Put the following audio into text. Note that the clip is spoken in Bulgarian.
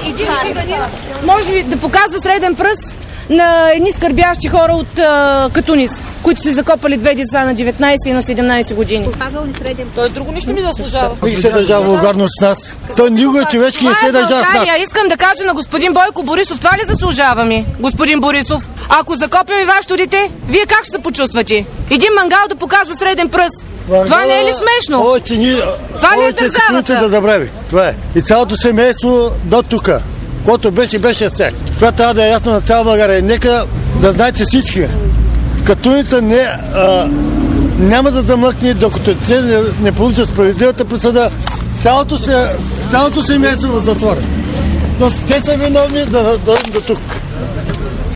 Може ли да показва среден пръст на едни скърбящи хора от Катунис, които си закопали две деца на 19 и на 17 години? Показал ли среден пръст? Той друго нищо не заслужава. Не се държава вулгарно с нас. Той никога човечки не се държава с нас. Искам да кажа на господин Бойко Борисов, това ли заслужава ми, господин Борисов? Ако закопим и вашето дете, вие как ще се почувствате? Един мангал да показва среден пръст. Това не е ли смешно? Това ли е държавата? Да забрави. Това е. И цялото семейство до тук. Който беше с тях. Това трябва да е ясно на цяла България. Нека да знаете всички. Катуница няма да замлъкне, докато те не получат справедливата присъда. Цялото семейство в затвора. Но те са виновни да дойдем до тук.